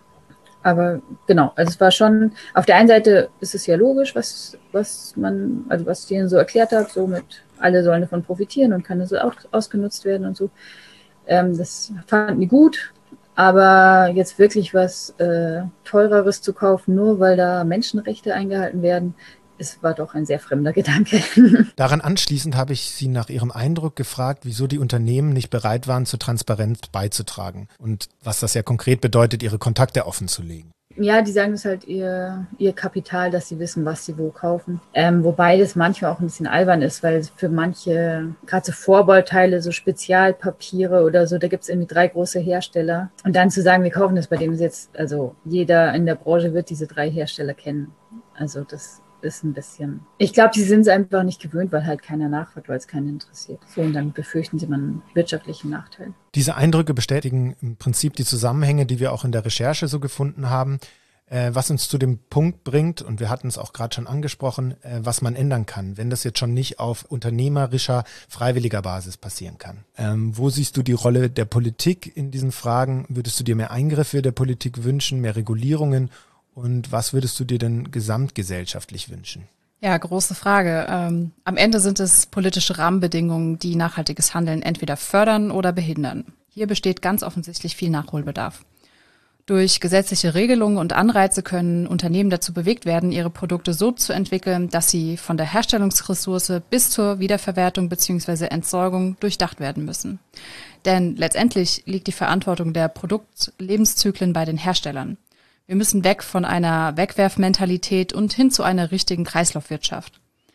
Speaker 5: Aber genau, also es war schon, auf der einen Seite ist es ja logisch, was, was man, also was ich denen so erklärt habe, so mit, alle sollen davon profitieren und kann so auch ausgenutzt werden und so. Ähm, das fanden die gut, aber jetzt wirklich was äh, Teureres zu kaufen, nur weil da Menschenrechte eingehalten werden, es war doch ein sehr fremder Gedanke.
Speaker 1: Daran anschließend habe ich Sie nach Ihrem Eindruck gefragt, wieso die Unternehmen nicht bereit waren, zur Transparenz beizutragen und was das ja konkret bedeutet, ihre Kontakte offenzulegen.
Speaker 5: Ja, die sagen, das ist halt ihr, ihr Kapital, dass sie wissen, was sie wo kaufen. Ähm, wobei das manchmal auch ein bisschen albern ist, weil für manche, gerade so Vorbauteile, so Spezialpapiere oder so, da gibt es irgendwie drei große Hersteller. Und dann zu sagen, wir kaufen das bei dem ist jetzt, also jeder in der Branche wird diese drei Hersteller kennen. Also das ist ein bisschen, ich glaube, die sind es einfach nicht gewöhnt, weil halt keiner nachfragt, weil es keinen interessiert. So, und dann befürchten sie mal einen wirtschaftlichen Nachteil.
Speaker 1: Diese Eindrücke bestätigen im Prinzip die Zusammenhänge, die wir auch in der Recherche so gefunden haben, äh, was uns zu dem Punkt bringt, und wir hatten es auch gerade schon angesprochen, äh, was man ändern kann, wenn das jetzt schon nicht auf unternehmerischer, freiwilliger Basis passieren kann. Ähm, wo siehst du die Rolle der Politik in diesen Fragen? Würdest du dir mehr Eingriffe der Politik wünschen, mehr Regulierungen? Und was würdest du dir denn gesamtgesellschaftlich wünschen?
Speaker 3: Ja, große Frage. Ähm, am Ende sind es politische Rahmenbedingungen, die nachhaltiges Handeln entweder fördern oder behindern. Hier besteht ganz offensichtlich viel Nachholbedarf. Durch gesetzliche Regelungen und Anreize können Unternehmen dazu bewegt werden, ihre Produkte so zu entwickeln, dass sie von der Herstellungsressource bis zur Wiederverwertung bzw. Entsorgung durchdacht werden müssen. Denn letztendlich liegt die Verantwortung der Produktlebenszyklen bei den Herstellern. Wir müssen weg von einer Wegwerfmentalität und hin zu einer richtigen Kreislaufwirtschaft.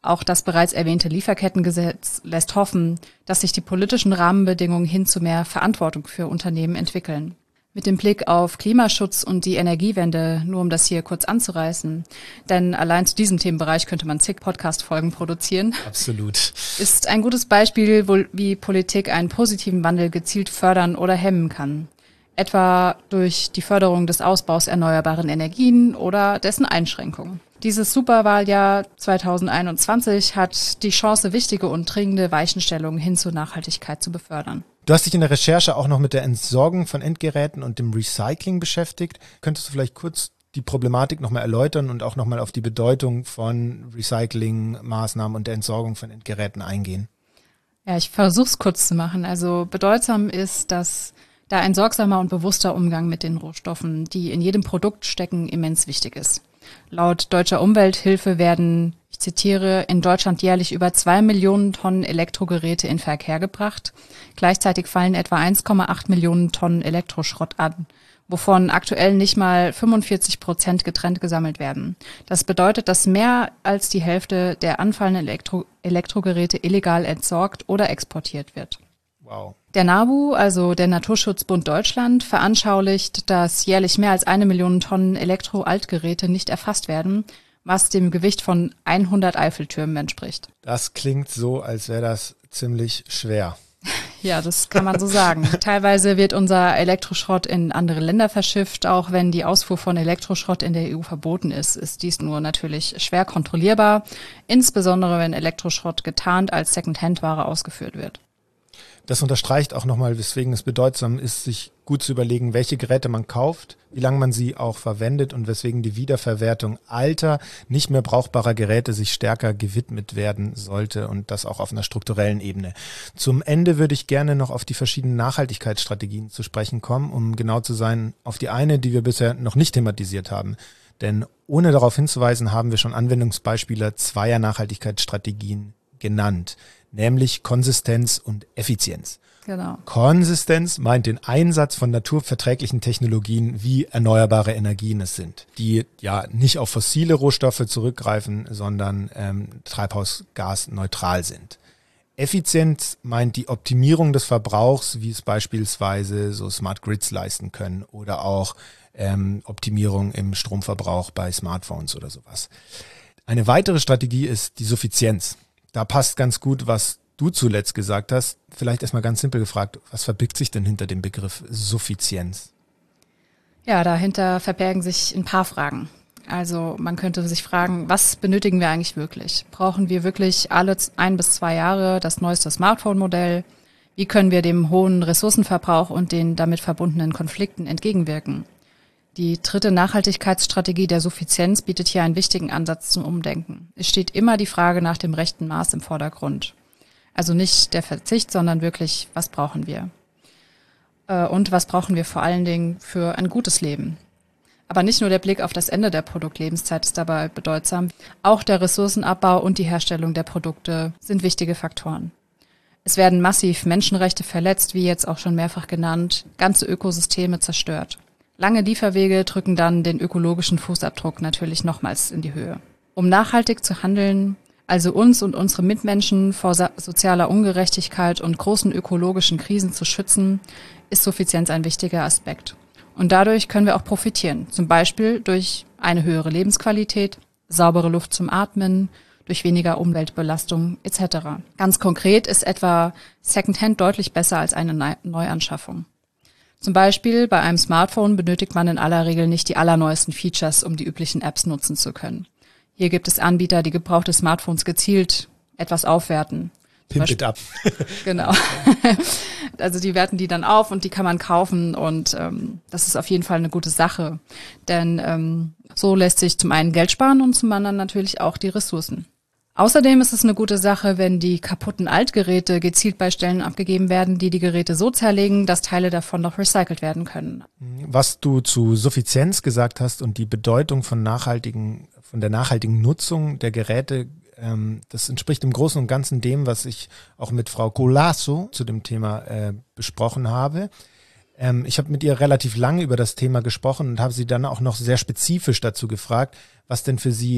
Speaker 3: Auch das bereits erwähnte Lieferkettengesetz lässt hoffen, dass sich die politischen Rahmenbedingungen hin zu mehr Verantwortung für Unternehmen entwickeln. Mit dem Blick auf Klimaschutz und die Energiewende, nur um das hier kurz anzureißen, denn allein zu diesem Themenbereich könnte man zig Podcast-Folgen produzieren.
Speaker 1: Absolut.
Speaker 3: Ist ein gutes Beispiel, wie Politik einen positiven Wandel gezielt fördern oder hemmen kann. Etwa durch die Förderung des Ausbaus erneuerbaren Energien oder dessen Einschränkung. Dieses Superwahljahr zwanzig einundzwanzig hat die Chance, wichtige und dringende Weichenstellungen hin zur Nachhaltigkeit zu befördern.
Speaker 1: Du hast dich in der Recherche auch noch mit der Entsorgung von Endgeräten und dem Recycling beschäftigt. Könntest du vielleicht kurz die Problematik nochmal erläutern und auch nochmal auf die Bedeutung von Recyclingmaßnahmen und der Entsorgung von Endgeräten eingehen?
Speaker 3: Ja, ich versuche es kurz zu machen. Also bedeutsam ist, dass da ein sorgsamer und bewusster Umgang mit den Rohstoffen, die in jedem Produkt stecken, immens wichtig ist. Laut Deutscher Umwelthilfe werden, ich zitiere, in Deutschland jährlich über zwei Millionen Tonnen Elektrogeräte in Verkehr gebracht. Gleichzeitig fallen etwa eins Komma acht Millionen Tonnen Elektroschrott an, wovon aktuell nicht mal fünfundvierzig Prozent getrennt gesammelt werden. Das bedeutet, dass mehr als die Hälfte der anfallenden Elektro- Elektrogeräte illegal entsorgt oder exportiert wird.
Speaker 1: Wow.
Speaker 3: Der NABU, also der Naturschutzbund Deutschland, veranschaulicht, dass jährlich mehr als eine Million Tonnen Elektro-Altgeräte nicht erfasst werden, was dem Gewicht von hundert Eiffeltürmen entspricht.
Speaker 1: Das klingt so, als wäre das ziemlich schwer.
Speaker 3: Ja, das kann man so sagen. Teilweise wird unser Elektroschrott in andere Länder verschifft. Auch wenn die Ausfuhr von Elektroschrott in der E U verboten ist, ist dies nur natürlich schwer kontrollierbar, insbesondere wenn Elektroschrott getarnt als Second-Hand-Ware ausgeführt wird.
Speaker 1: Das unterstreicht auch nochmal, weswegen es bedeutsam ist, sich gut zu überlegen, welche Geräte man kauft, wie lange man sie auch verwendet und weswegen die Wiederverwertung alter, nicht mehr brauchbarer Geräte sich stärker gewidmet werden sollte und das auch auf einer strukturellen Ebene. Zum Ende würde ich gerne noch auf die verschiedenen Nachhaltigkeitsstrategien zu sprechen kommen, um genau zu sein, auf die eine, die wir bisher noch nicht thematisiert haben. Denn ohne darauf hinzuweisen, haben wir schon Anwendungsbeispiele zweier Nachhaltigkeitsstrategien genannt. Nämlich Konsistenz und Effizienz.
Speaker 3: Genau.
Speaker 1: Konsistenz meint den Einsatz von naturverträglichen Technologien, wie erneuerbare Energien es sind, die ja nicht auf fossile Rohstoffe zurückgreifen, sondern ähm, treibhausgasneutral sind. Effizienz meint die Optimierung des Verbrauchs, wie es beispielsweise so Smart Grids leisten können oder auch ähm, Optimierung im Stromverbrauch bei Smartphones oder sowas. Eine weitere Strategie ist die Suffizienz. Da passt ganz gut, was du zuletzt gesagt hast. Vielleicht erstmal ganz simpel gefragt, was verbirgt sich denn hinter dem Begriff Suffizienz?
Speaker 3: Ja, dahinter verbergen sich ein paar Fragen. Also man könnte sich fragen, was benötigen wir eigentlich wirklich? Brauchen wir wirklich alle ein bis zwei Jahre das neueste Smartphone-Modell? Wie können wir dem hohen Ressourcenverbrauch und den damit verbundenen Konflikten entgegenwirken? Die dritte Nachhaltigkeitsstrategie der Suffizienz bietet hier einen wichtigen Ansatz zum Umdenken. Es steht immer die Frage nach dem rechten Maß im Vordergrund. Also nicht der Verzicht, sondern wirklich, was brauchen wir? Und was brauchen wir vor allen Dingen für ein gutes Leben? Aber nicht nur der Blick auf das Ende der Produktlebenszeit ist dabei bedeutsam. Auch der Ressourcenabbau und die Herstellung der Produkte sind wichtige Faktoren. Es werden massiv Menschenrechte verletzt, wie jetzt auch schon mehrfach genannt, ganze Ökosysteme zerstört. Lange Lieferwege drücken dann den ökologischen Fußabdruck natürlich nochmals in die Höhe. Um nachhaltig zu handeln, also uns und unsere Mitmenschen vor sozialer Ungerechtigkeit und großen ökologischen Krisen zu schützen, ist Suffizienz ein wichtiger Aspekt. Und dadurch können wir auch profitieren, zum Beispiel durch eine höhere Lebensqualität, saubere Luft zum Atmen, durch weniger Umweltbelastung et cetera. Ganz konkret ist etwa Secondhand deutlich besser als eine Neuanschaffung. Zum Beispiel bei einem Smartphone benötigt man in aller Regel nicht die allerneuesten Features, um die üblichen Apps nutzen zu können. Hier gibt es Anbieter, die gebrauchte Smartphones gezielt etwas aufwerten.
Speaker 1: Pimp it up.
Speaker 3: Genau. Also die werten die dann auf und die kann man kaufen und ähm, das ist auf jeden Fall eine gute Sache. Denn ähm, so lässt sich zum einen Geld sparen und zum anderen natürlich auch die Ressourcen. Außerdem ist es eine gute Sache, wenn die kaputten Altgeräte gezielt bei Stellen abgegeben werden, die die Geräte so zerlegen, dass Teile davon noch recycelt werden können.
Speaker 1: Was du zu Suffizienz gesagt hast und die Bedeutung von nachhaltigen, von der nachhaltigen Nutzung der Geräte, ähm, das entspricht im Großen und Ganzen dem, was ich auch mit Frau Colasso zu dem Thema äh, besprochen habe. Ähm, ich habe mit ihr relativ lange über das Thema gesprochen und habe sie dann auch noch sehr spezifisch dazu gefragt, was denn für sie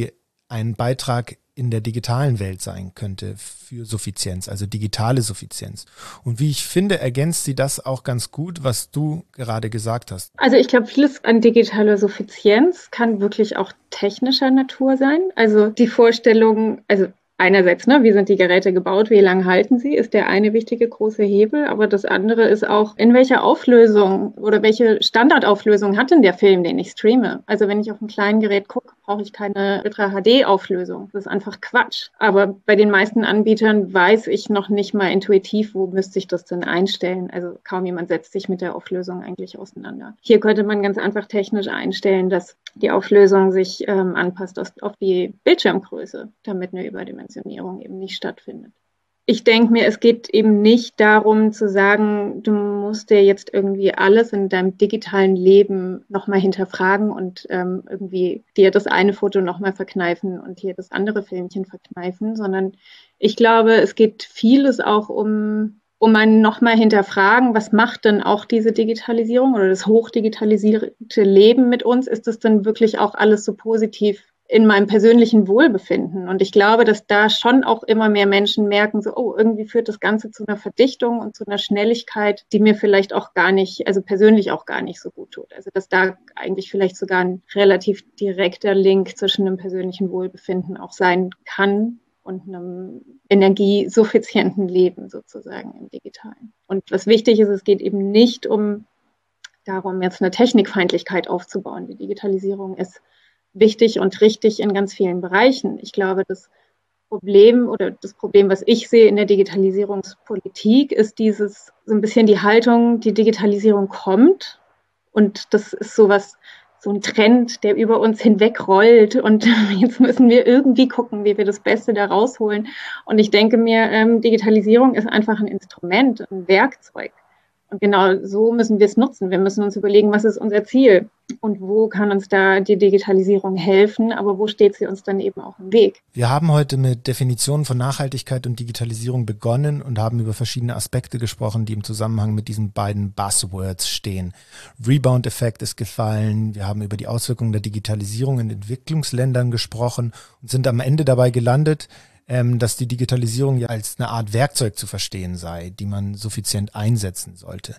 Speaker 1: ein Beitrag in der digitalen Welt sein könnte für Suffizienz, also digitale Suffizienz. Und wie ich finde, ergänzt sie das auch ganz gut, was du gerade gesagt hast.
Speaker 4: Also ich glaube, vieles an digitaler Suffizienz kann wirklich auch technischer Natur sein. Also die Vorstellung, also einerseits, ne, wie sind die Geräte gebaut, wie lange halten sie, ist der eine wichtige große Hebel. Aber das andere ist auch, in welcher Auflösung oder welche Standardauflösung hat denn der Film, den ich streame? Also wenn ich auf einem kleinen Gerät gucke, brauche ich keine Ultra-H D-Auflösung. Das ist einfach Quatsch. Aber bei den meisten Anbietern weiß ich noch nicht mal intuitiv, wo müsste ich das denn einstellen. Also kaum jemand setzt sich mit der Auflösung eigentlich auseinander. Hier könnte man ganz einfach technisch einstellen, dass die Auflösung sich ähm, anpasst auf die Bildschirmgröße, damit eine Überdimensionierung eben nicht stattfindet. Ich denke mir, es geht eben nicht darum zu sagen, du musst dir jetzt irgendwie alles in deinem digitalen Leben nochmal hinterfragen und ähm, irgendwie dir das eine Foto nochmal verkneifen und hier das andere Filmchen verkneifen, sondern ich glaube, es geht vieles auch um, um ein nochmal hinterfragen, was macht denn auch diese Digitalisierung oder das hochdigitalisierte Leben mit uns? Ist das denn wirklich auch alles so positiv in meinem persönlichen Wohlbefinden? Und ich glaube, dass da schon auch immer mehr Menschen merken, so, oh, irgendwie führt das Ganze zu einer Verdichtung und zu einer Schnelligkeit, die mir vielleicht auch gar nicht, also persönlich auch gar nicht so gut tut. Also dass da eigentlich vielleicht sogar ein relativ direkter Link zwischen einem persönlichen Wohlbefinden auch sein kann und einem energiesuffizienten Leben sozusagen im Digitalen. Und was wichtig ist, es geht eben nicht um darum, jetzt eine Technikfeindlichkeit aufzubauen. Die Digitalisierung ist wichtig und richtig in ganz vielen Bereichen. Ich glaube, das Problem oder das Problem, was ich sehe in der Digitalisierungspolitik, ist dieses so ein bisschen die Haltung, die Digitalisierung kommt und das ist sowas, so ein Trend, der über uns hinweg rollt und jetzt müssen wir irgendwie gucken, wie wir das Beste da rausholen. Und ich denke mir, ähm, Digitalisierung ist einfach ein Instrument, ein Werkzeug. Und genau so müssen wir es nutzen. Wir müssen uns überlegen, was ist unser Ziel und wo kann uns da die Digitalisierung helfen, aber wo steht sie uns dann eben auch im Weg?
Speaker 1: Wir haben heute mit Definitionen von Nachhaltigkeit und Digitalisierung begonnen und haben über verschiedene Aspekte gesprochen, die im Zusammenhang mit diesen beiden Buzzwords stehen. Rebound-Effekt ist gefallen, wir haben über die Auswirkungen der Digitalisierung in Entwicklungsländern gesprochen und sind am Ende dabei gelandet, dass die Digitalisierung ja als eine Art Werkzeug zu verstehen sei, die man suffizient einsetzen sollte.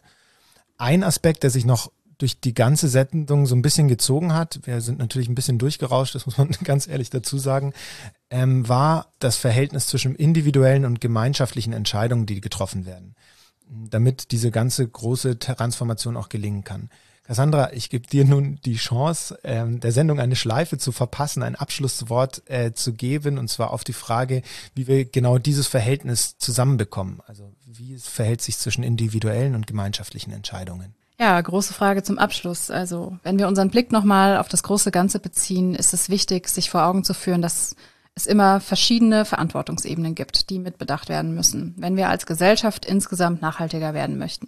Speaker 1: Ein Aspekt, der sich noch durch die ganze Sendung so ein bisschen gezogen hat, wir sind natürlich ein bisschen durchgerauscht, das muss man ganz ehrlich dazu sagen, ähm, war das Verhältnis zwischen individuellen und gemeinschaftlichen Entscheidungen, die getroffen werden, damit diese ganze große Transformation auch gelingen kann. Cassandra, ich gebe dir nun die Chance, ähm, der Sendung eine Schleife zu verpassen, ein Abschlusswort äh, zu geben, und zwar auf die Frage, wie wir genau dieses Verhältnis zusammenbekommen. Also wie es verhält sich zwischen individuellen und gemeinschaftlichen Entscheidungen.
Speaker 3: Ja, große Frage zum Abschluss. Also wenn wir unseren Blick nochmal auf das große Ganze beziehen, ist es wichtig, sich vor Augen zu führen, dass es immer verschiedene Verantwortungsebenen gibt, die mitbedacht werden müssen, wenn wir als Gesellschaft insgesamt nachhaltiger werden möchten.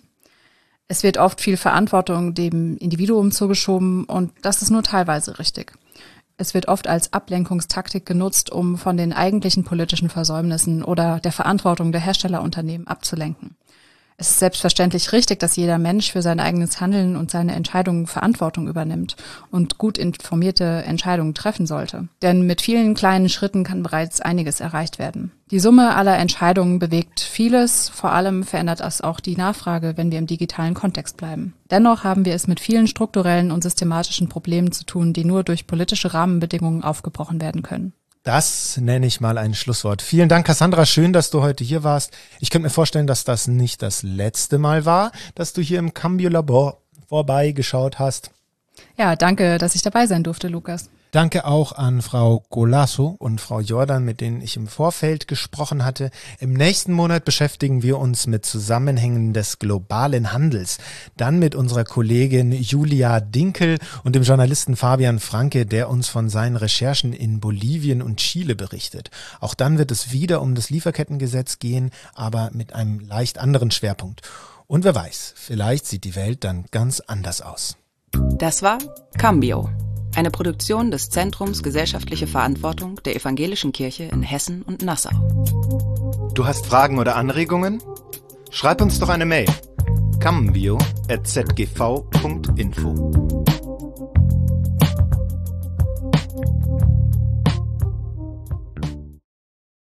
Speaker 3: Es wird oft viel Verantwortung dem Individuum zugeschoben und das ist nur teilweise richtig. Es wird oft als Ablenkungstaktik genutzt, um von den eigentlichen politischen Versäumnissen oder der Verantwortung der Herstellerunternehmen abzulenken. Es ist selbstverständlich richtig, dass jeder Mensch für sein eigenes Handeln und seine Entscheidungen Verantwortung übernimmt und gut informierte Entscheidungen treffen sollte. Denn mit vielen kleinen Schritten kann bereits einiges erreicht werden. Die Summe aller Entscheidungen bewegt vieles, vor allem verändert es auch die Nachfrage, wenn wir im digitalen Kontext bleiben. Dennoch haben wir es mit vielen strukturellen und systematischen Problemen zu tun, die nur durch politische Rahmenbedingungen aufgebrochen werden können.
Speaker 1: Das nenne ich mal ein Schlusswort. Vielen Dank, Cassandra. Schön, dass du heute hier warst. Ich könnte mir vorstellen, dass das nicht das letzte Mal war, dass du hier im Cambio Labor vorbeigeschaut hast.
Speaker 3: Ja, danke, dass ich dabei sein durfte, Lukas.
Speaker 1: Danke auch an Frau Golasso und Frau Jordan, mit denen ich im Vorfeld gesprochen hatte. Im nächsten Monat beschäftigen wir uns mit Zusammenhängen des globalen Handels. Dann mit unserer Kollegin Julia Dinkel und dem Journalisten Fabian Franke, der uns von seinen Recherchen in Bolivien und Chile berichtet. Auch dann wird es wieder um das Lieferkettengesetz gehen, aber mit einem leicht anderen Schwerpunkt. Und wer weiß, vielleicht sieht die Welt dann ganz anders aus.
Speaker 2: Das war Cambio, eine Produktion des Zentrums Gesellschaftliche Verantwortung der Evangelischen Kirche in Hessen und Nassau.
Speaker 1: Du hast Fragen oder Anregungen? Schreib uns doch eine Mail. cambio at z g v punkt info.